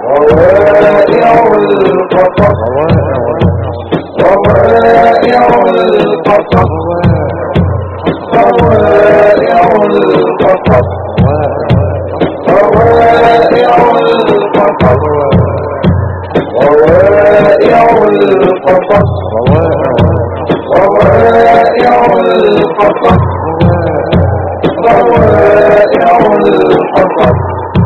روائع القصص روائع القصص روائع القصص روائع القصص روائع القصص روائع القصص روائع القصص.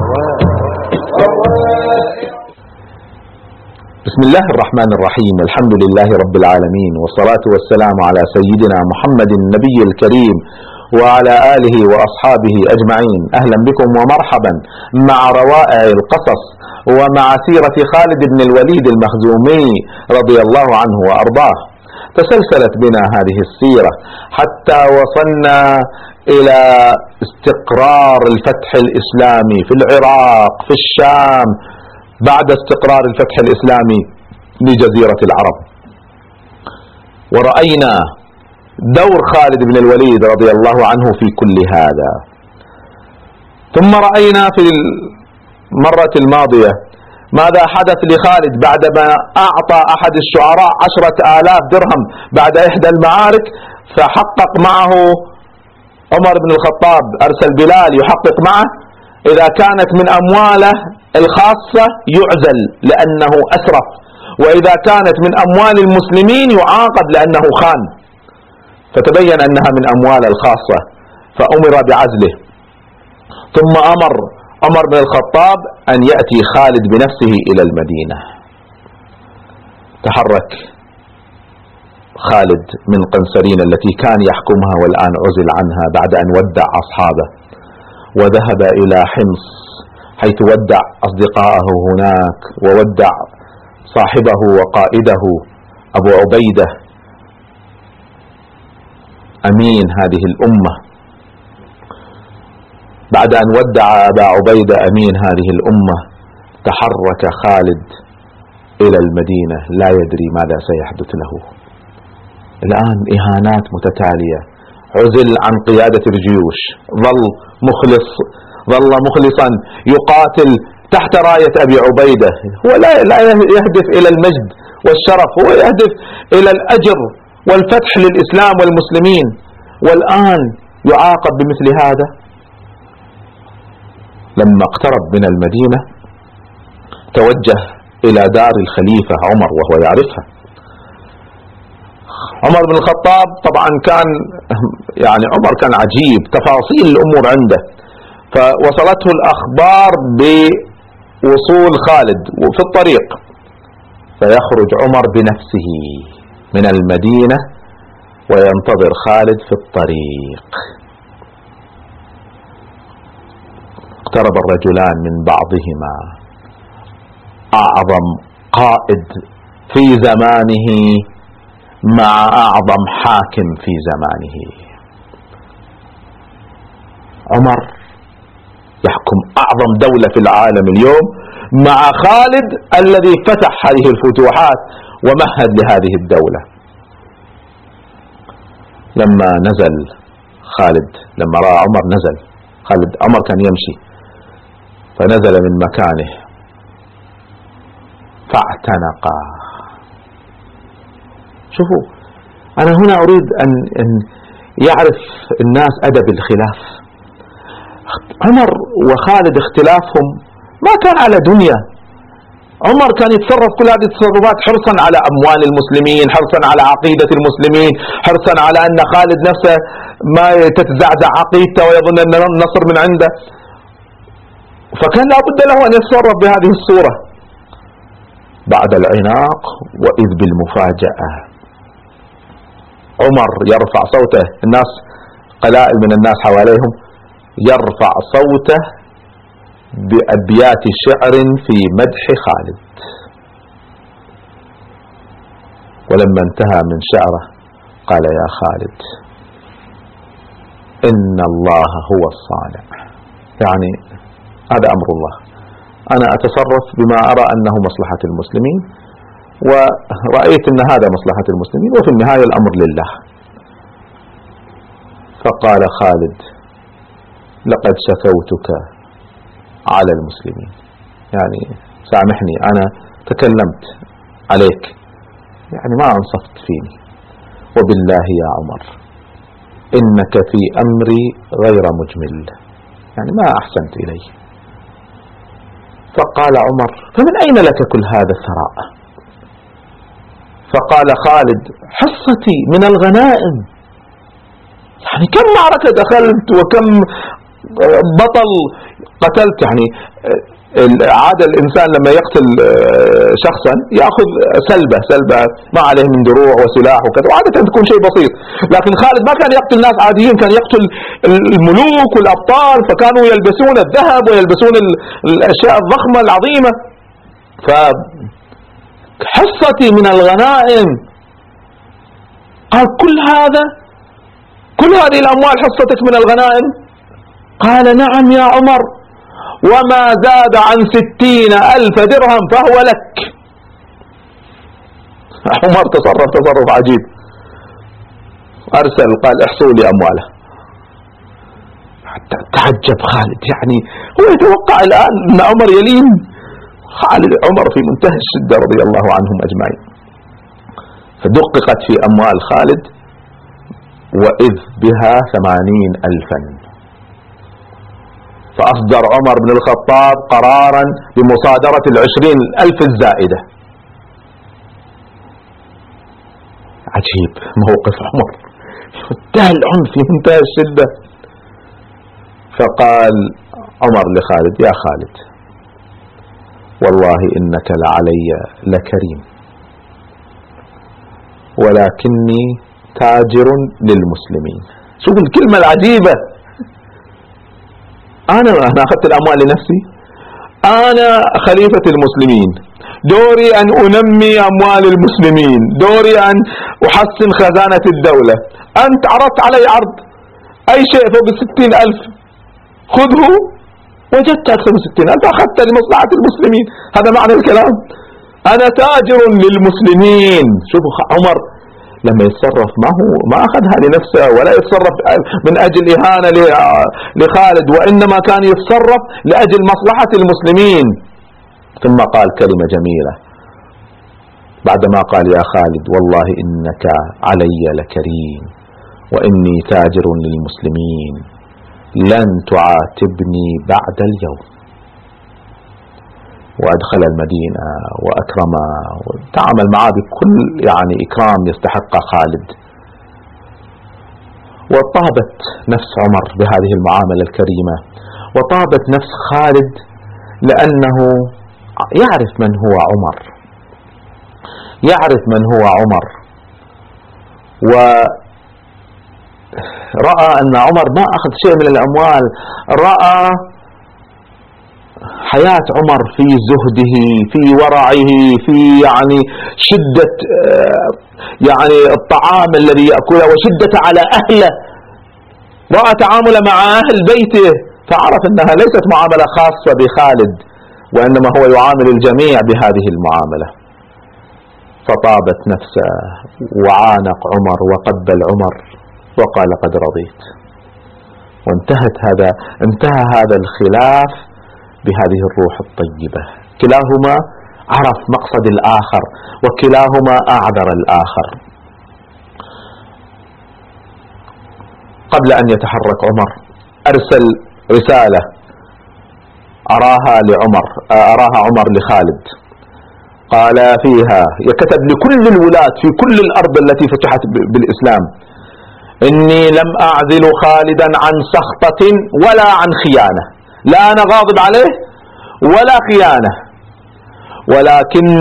بسم الله الرحمن الرحيم. الحمد لله رب العالمين، والصلاة والسلام على سيدنا محمد النبي الكريم وعلى آله وأصحابه أجمعين. أهلا بكم ومرحبا مع روائع القصص ومع سيرة خالد بن الوليد المخزومي رضي الله عنه وأرضاه. تسلسلت بنا هذه السيرة حتى وصلنا إلى استقرار الفتح الإسلامي في العراق في الشام بعد استقرار الفتح الإسلامي لجزيرة العرب، ورأينا دور خالد بن الوليد رضي الله عنه في كل هذا. ثم رأينا في المرة الماضية ماذا حدث لخالد بعدما أعطى أحد الشعراء 10,000 درهم بعد إحدى المعارك، فحقق معه عمر بن الخطاب، أرسل بلال يحقق معه، إذا كانت من أمواله الخاصة يعزل لأنه أسرف، وإذا كانت من أموال المسلمين يعاقب لأنه خان. فتبين أنها من أموال الخاصة فأمر بعزله. ثم أمر عمر بن الخطاب أن يأتي خالد بنفسه إلى المدينة. تحرك خالد من قنسرين التي كان يحكمها والآن عزل عنها بعد أن ودع أصحابه، وذهب إلى حمص حيث ودع أصدقائه هناك، وودع صاحبه وقائده أبو عبيدة أمين هذه الأمة. بعد أن ودع أبا عبيدة أمين هذه الأمة تحرك خالد إلى المدينة لا يدري ماذا سيحدث له. الآن إهانات متتالية، عزل عن قيادة الجيوش، ظل مخلصا يقاتل تحت راية أبي عبيدة. هو لا يهدف إلى المجد والشرف، هو يهدف إلى الأجر والفتح للإسلام والمسلمين، والآن يعاقب بمثل هذا. لما اقترب من المدينة توجه إلى دار الخليفة عمر وهو يعرفها. عمر بن الخطاب طبعا عمر كان عجيب، تفاصيل الأمور عنده، فوصلته الأخبار بوصول خالد وفي الطريق، فيخرج عمر بنفسه من المدينة وينتظر خالد في الطريق. اقترب الرجلان من بعضهما، أعظم قائد في زمانه مع أعظم حاكم في زمانه. عمر يحكم أعظم دولة في العالم اليوم مع خالد الذي فتح هذه الفتوحات ومهد لهذه الدولة. لما نزل خالد، لما رأى عمر نزل خالد، عمر كان يمشي فنزل من مكانه فاعتنقا. شوفوا، أنا هنا أريد أن يعرف الناس أدب الخلاف. عمر وخالد اختلافهم ما كان على دنيا. عمر كان يتصرف كل هذه التصرفات حرصا على أموال المسلمين، حرصا على عقيدة المسلمين، حرصا على أن خالد نفسه ما تتزعزع عقيدته ويظن أن النصر من عنده، فكان لا بد له أن يتصرف بهذه الصورة. بعد العناق وإذ بالمفاجأة، عمر يرفع صوته، الناس قلائل من الناس حواليهم، يرفع صوته بأبيات شعر في مدح خالد. ولما انتهى من شعره قال: يا خالد، إن الله هو الصانع. يعني هذا أمر الله، أنا أتصرف بما أرى أنه مصلحة المسلمين، ورأيت أن هذا مصلحة المسلمين، وفي النهاية الأمر لله. فقال خالد: لقد شكوتك على المسلمين. يعني سامحني أنا تكلمت عليك، يعني ما أنصفت فيني، وبالله يا عمر إنك في أمري غير مجمل، يعني ما أحسنت إلي. فقال عمر: فمن أين لك كل هذا الثراء؟ فقال خالد: حصتي من الغنائم، يعني كم معركة دخلت وكم بطل قتلت. يعني عادة الإنسان لما يقتل شخصا يأخذ سلبة ما عليه من دروع وسلاح وكذا، وعادة تكون شيء بسيط. لكن خالد ما كان يقتل ناس عاديين، كان يقتل الملوك والأبطال، فكانوا يلبسون الذهب ويلبسون الأشياء الضخمة العظيمة. فحصتي من الغنائم، قال: كل هذه الأموال حصتك من الغنائم؟ قال: نعم يا عمر، وما زاد عن 60,000 درهم فهو لك. عمر تصرف عجيب، أرسل قال: احصوا لي أمواله. حتى تعجب خالد، يعني هو يتوقع الآن أن عمر يلين. عمر في منتهى الشدة رضي الله عنهم أجمعين. فدققت في أموال خالد وإذ بها 80,000. فأصدر عمر بن الخطاب قرارا بمصادرة 20,000 الزائدة. عجيب موقف عمر، منتهى العنف، في منتهى الشدة. فقال عمر لخالد: يا خالد، والله إنك لعلي لكريم، ولكني تاجر للمسلمين. شوف الكلمة العجيبة، أنا أخذت الأموال لنفسي، أنا خليفة المسلمين، دوري أن أنمي أموال المسلمين، دوري أن أحسن خزانة الدولة. أنت عرضت علي عرض أي شيء فوق 60,000 خذه، وجدت أكثر من 60,000 أخذت لمصلحة المسلمين. هذا معنى الكلام، أنا تاجر للمسلمين. شوفوا عمر لما يتصرف ما أخذها لنفسه ولا يتصرف من أجل إهانة لخالد، وإنما كان يتصرف لأجل مصلحة المسلمين. ثم قال كلمة جميلة بعدما قال: يا خالد، والله إنك علي لكريم، وإني تاجر للمسلمين، لن تعاتبني بعد اليوم. وأدخل المدينة وأكرم وتعامل معه بكل يعني إكرام يستحق خالد. وطابت نفس عمر بهذه المعاملة الكريمة، وطابت نفس خالد لأنه يعرف من هو عمر، ورأى أن عمر ما أخذ شيء من الأموال، رأى حياة عمر في زهده، في ورعه، في يعني شدة يعني الطعام الذي يأكله وشدة على أهله، رأى تعامله مع أهل بيته، فعرف أنها ليست معاملة خاصة بخالد، وإنما هو يعامل الجميع بهذه المعاملة. فطابت نفسه وعانق عمر وقبل عمر وقال: قد رضيت. انتهى هذا الخلاف بهذه الروح الطيبة. كلاهما عرف مقصد الآخر، وكلاهما أعذر الآخر. قبل أن يتحرك عمر أرسل رسالة أراها عمر لخالد، قال فيها، يكتب لكل الولاة في كل الأرض التي فتحت بالإسلام: إني لم أعزل خالدا عن سخطة ولا عن خيانة، لا أنا غاضب عليه ولا خيانة، ولكن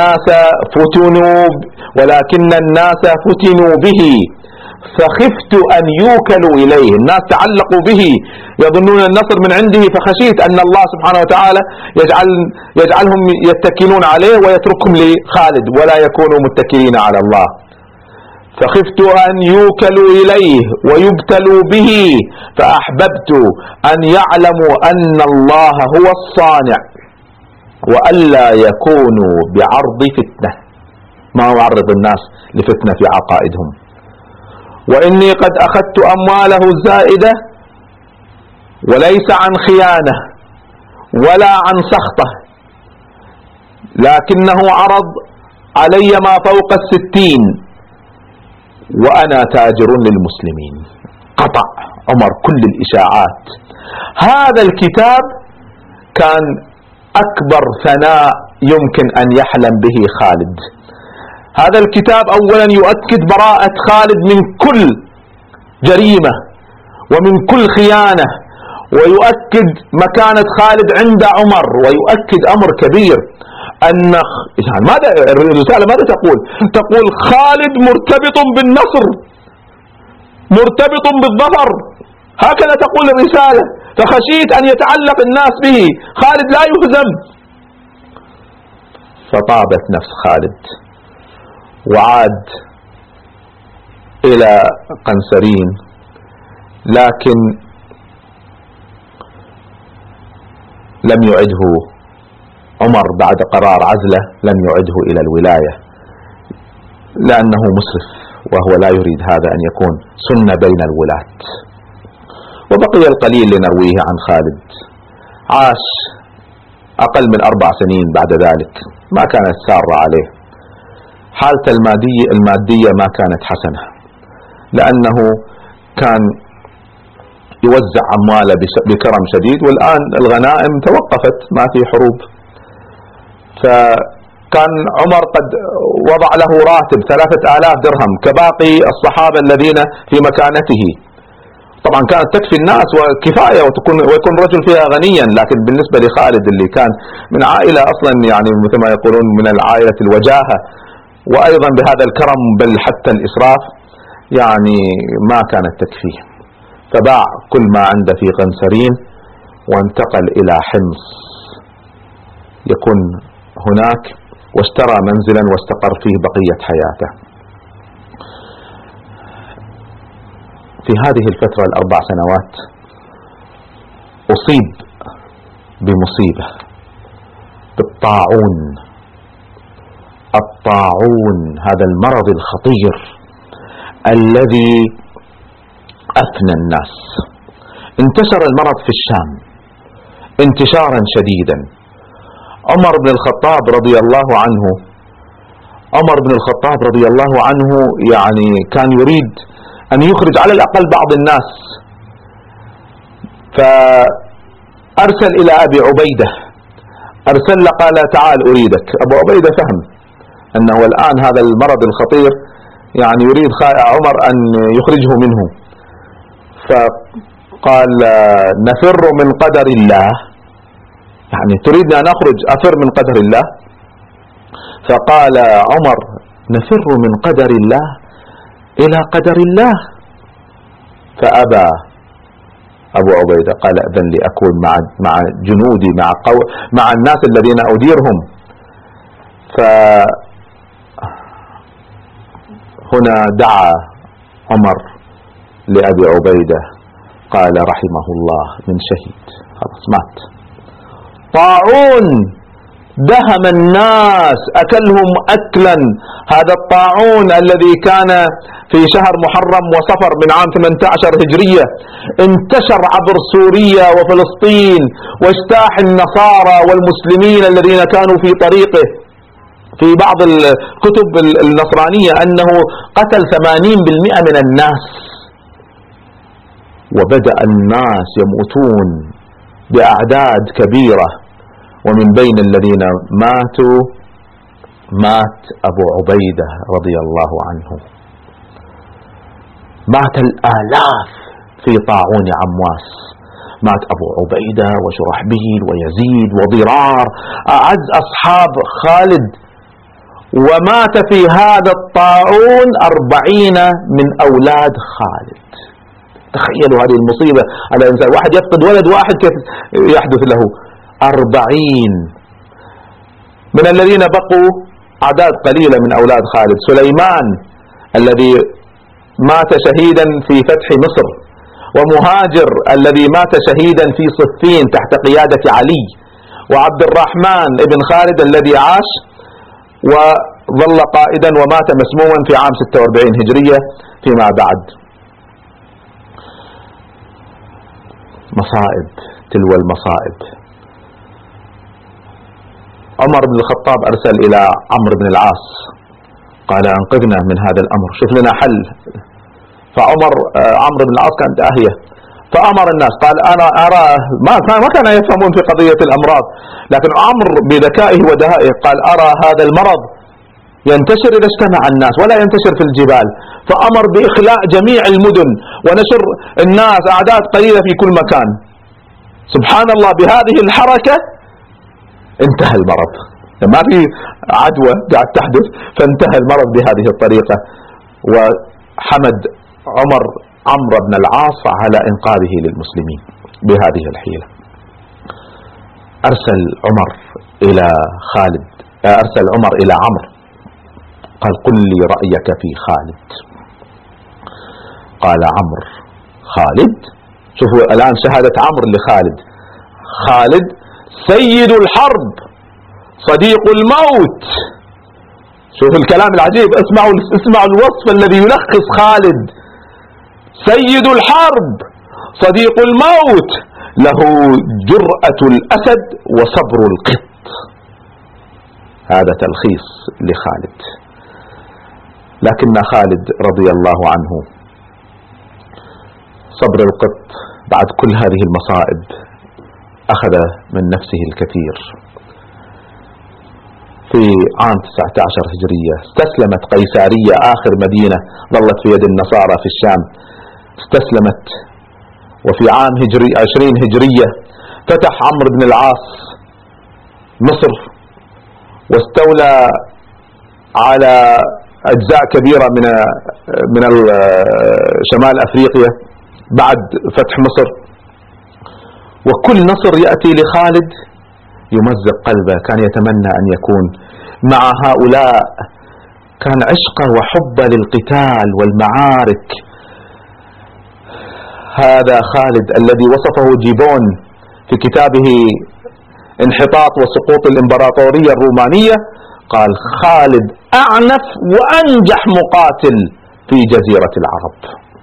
الناس فتنوا به، فخفت أن يوكلوا إليه. الناس تعلقوا به يظنون النصر من عنده، فخشيت أن الله سبحانه وتعالى يجعلهم يتكلون عليه ويتركهم لخالد ولا يكونوا متكلين على الله. فخفت أن يوكلوا إليه ويبتلوا به، فأحببت أن يعلموا أن الله هو الصانع، وألا يكونوا بعرض فتنة، ما يعرض الناس لفتنة في عقائدهم. وإني قد أخذت أمواله الزائدة وليس عن خيانة ولا عن سخطة، لكنه عرض علي ما فوق 60 وأنا تاجر للمسلمين. قطع عمر كل الإشاعات. هذا الكتاب كان أكبر ثناء يمكن أن يحلم به خالد. هذا الكتاب أولا يؤكد براءة خالد من كل جريمة ومن كل خيانة، ويؤكد مكانة خالد عند عمر، ويؤكد أمر كبير أن يعني ماذا الرسالة ماذا تقول؟ تقول خالد مرتبط بالنصر، مرتبط بالظفر، هكذا تقول الرسالة. فخشيت أن يتعلق الناس به، خالد لا يهزم. فطابت نفس خالد وعاد إلى قنسرين، لكن لم يعده عمر بعد قرار عزله، لم يعده إلى الولاية لأنه مسرف، وهو لا يريد هذا أن يكون سنة بين الولاة. وبقي القليل لنرويه عن خالد. عاش أقل من 4 سنين بعد ذلك، ما كانت سارة عليه. حالته المادية ما كانت حسنة، لأنه كان يوزع أمواله بكرم شديد، والآن الغنائم توقفت، ما في حروب. فكان عمر قد وضع له راتب 3000 درهم كباقي الصحابة الذين في مكانته. طبعا كانت تكفي الناس وكفاية ويكون رجل فيها غنيا، لكن بالنسبة لخالد اللي كان من عائلة أصلا يعني مثل ما يقولون من العائلة الوجاهة، وأيضا بهذا الكرم بل حتى الإسراف، يعني ما كانت تكفيه. فباع كل ما عنده في قنسرين وانتقل إلى حمص يكون هناك، واشترى منزلا واستقر فيه بقية حياته. في هذه الفترة ال4 سنوات أصيب بمصيبة، بالطاعون. الطاعون هذا المرض الخطير الذي أفنى الناس. انتشر المرض في الشام انتشارا شديدا. عمر بن الخطاب رضي الله عنه يعني كان يريد أن يخرج على الأقل بعض الناس، فأرسل إلى أبي عبيدة، أرسل له قال تعال أريدك. أبو عبيدة فهم أنه الآن هذا المرض الخطير يعني يريد عمر أن يخرجه منه، فقال نفر من قدر الله، يعني تريدنا أن أخرج أفر من قدر الله؟ فقال عمر نفر من قدر الله إلى قدر الله. فأبى أبو عبيدة، قال أذن لي أكون مع جنودي، مع الناس الذين أديرهم. فهنا دعا عمر لأبي عبيدة، قال رحمه الله من شهيد، خلاص مات. طاعون دهم الناس، أكلهم أكلا. هذا الطاعون الذي كان في شهر محرم وصفر من عام 18 هجرية انتشر عبر سوريا وفلسطين، واجتاح النصارى والمسلمين الذين كانوا في طريقه. في بعض الكتب النصرانية أنه قتل 80% من الناس، وبدأ الناس يموتون بأعداد كبيرة، ومن بين الذين ماتوا مات أبو عبيدة رضي الله عنه. مات الآلاف في طاعون عمواس، مات أبو عبيدة وشرحبيل ويزيد وضرار أعز أصحاب خالد. ومات في هذا الطاعون 40 من أولاد خالد. تخيلوا هذه المصيبة على الإنسان، واحد يفقد ولد واحد كيف يحدث له 40 من الذين بقوا. أعداد قليلة من أولاد خالد: سليمان الذي مات شهيدا في فتح مصر، ومهاجر الذي مات شهيدا في صفين تحت قيادة علي، وعبد الرحمن ابن خالد الذي عاش وظل قائدا ومات مسموما في عام 46 هجرية فيما بعد. مصائب تلو المصائب. عمر بن الخطاب أرسل إلى عمرو بن العاص قال أنقذنا من هذا الأمر، شوف لنا حل. عمرو بن العاص كان داهية، فأمر الناس قال أنا أرى ما كان يفهمون في قضية الأمراض، لكن عمرو بذكائه ودهائه قال أرى هذا المرض ينتشر إذا اجتمع الناس ولا ينتشر في الجبال، فأمر بإخلاء جميع المدن ونشر الناس أعداد قليلة في كل مكان. سبحان الله، بهذه الحركة انتهى المرض، ما في عدوى قاعد تحدث، فانتهى المرض بهذه الطريقة. وحمد عمرو بن العاص على إنقاذه للمسلمين بهذه الحيلة. أرسل عمر إلى عمرو قال قل لي رأيك في خالد. قال عمرو خالد، شوفوا الآن شهادة عمرو لخالد، خالد سيد الحرب صديق الموت. شوفوا الكلام العجيب، اسمعوا الوصف الذي يلخص خالد: سيد الحرب صديق الموت له جرأة الأسد وصبر القط. هذا تلخيص لخالد. لكن خالد رضي الله عنه صبر القط بعد كل هذه المصائب أخذ من نفسه الكثير. في عام 19 هجرية استسلمت قيسارية، آخر مدينة ظلت في يد النصارى في الشام، استسلمت. وفي عام 20 هجرية فتح عمرو بن العاص مصر واستولى على أجزاء كبيرة من شمال أفريقيا بعد فتح مصر. وكل نصر يأتي لخالد يمزق قلبه، كان يتمنى أن يكون مع هؤلاء، كان عشقه وحبه للقتال والمعارك. هذا خالد الذي وصفه جيبون في كتابه انحطاط وسقوط الإمبراطورية الرومانية، قال خالد أعنف وأنجح مقاتل في جزيرة العرب.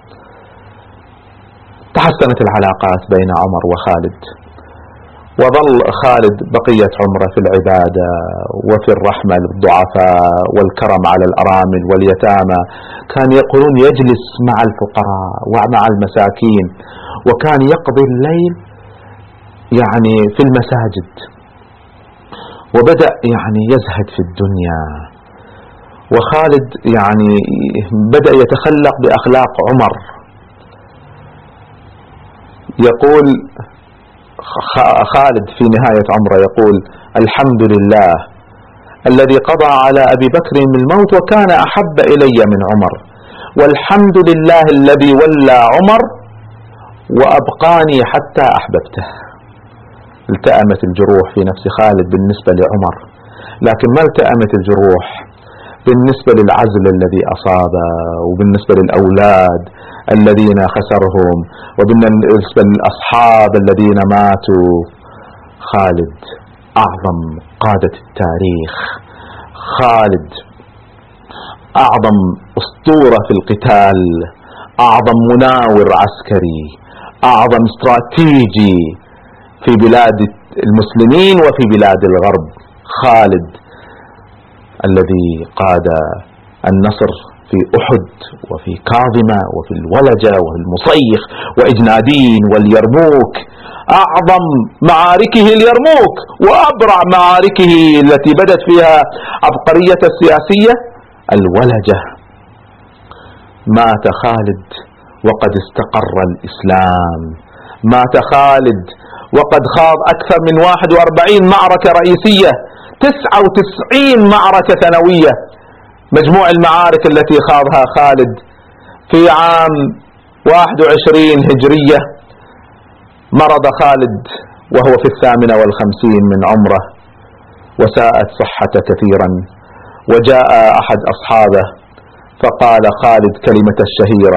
تحسنت العلاقات بين عمر وخالد، وظل خالد بقية عمره في العبادة وفي الرحمة للضعفاء والكرم على الأرامل واليتامى. كان يقولون يجلس مع الفقراء ومع المساكين، وكان يقضي الليل يعني في المساجد، وبدأ يعني يزهد في الدنيا. وخالد يعني بدأ يتخلق بأخلاق عمر. يقول خالد في نهاية عمره يقول الحمد لله الذي قضى على أبي بكر الموت وكان أحب إلي من عمر، والحمد لله الذي ولى عمر وأبقاني حتى أحببته. التأمت الجروح في نفس خالد بالنسبة لعمر، لكن ما التأمت الجروح بالنسبة للعزل الذي أصابه، وبالنسبة للأولاد الذين خسرهم، وبالنسبة للأصحاب الذين ماتوا. خالد أعظم قادة التاريخ، خالد أعظم أسطورة في القتال، أعظم مناور عسكري، أعظم استراتيجي في بلاد المسلمين وفي بلاد الغرب. خالد الذي قاد النصر في أحد وفي كاظمة وفي الولجة وفي المصيخ وإجنادين واليرموك. أعظم معاركه اليرموك، وأبرع معاركه التي بدت فيها عبقرية السياسية الولجة. مات خالد وقد استقر الإسلام، مات خالد وقد خاض أكثر من 41 معركة رئيسية، 99 معركة ثانوية. مجموع المعارك التي خاضها خالد في عام 21 هجرية. مرض خالد وهو في 58 من عمره، وساءت صحته كثيرا. وجاء أحد أصحابه فقال خالد كلمة الشهيرة: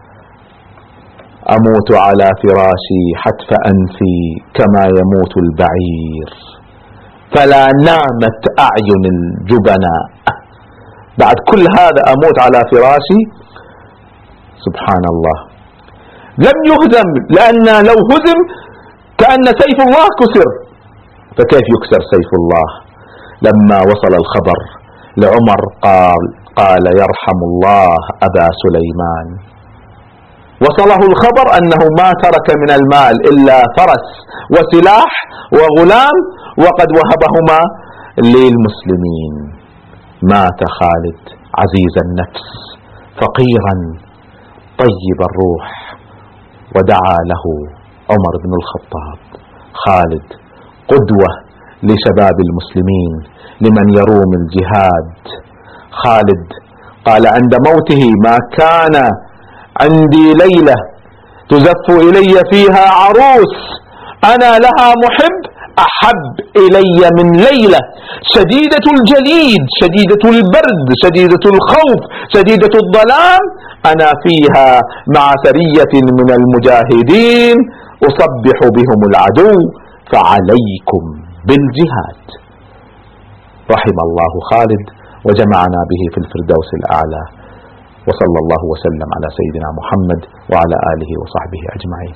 أموت على فراشي حتف أنفي كما يموت البعير، فلا نامت أعين الجبناء. بعد كل هذا أموت على فراشي. سبحان الله، لم يهزم، لأن لو هزم كأن سيف الله كسر، فكيف يكسر سيف الله؟ لما وصل الخبر لعمر قال يرحم الله أبا سليمان. وصله الخبر أنه ما ترك من المال إلا فرس وسلاح وغلام، وقد وهبهما للمسلمين. مات خالد عزيز النفس فقيرا طيب الروح، ودعا له عمر بن الخطاب. خالد قدوة لشباب المسلمين لمن يروم الجهاد. خالد قال عند موته: ما كان عندي ليلة تزف إلي فيها عروس أنا لها محب أحب إلي من ليلة شديدة الجليد شديدة البرد شديدة الخوف شديدة الظلام أنا فيها مع سرية من المجاهدين أصبح بهم العدو فعليكم بالجهاد. رحم الله خالد وجمعنا به في الفردوس الأعلى، وصلى الله وسلم على سيدنا محمد وعلى آله وصحبه أجمعين.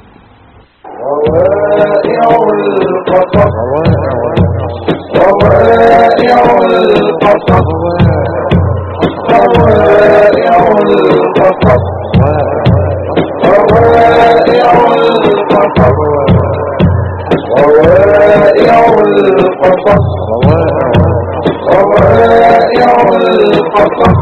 روائع القصص روائع القصص روائع القصص روائع القصص روائع القصص روائع القصص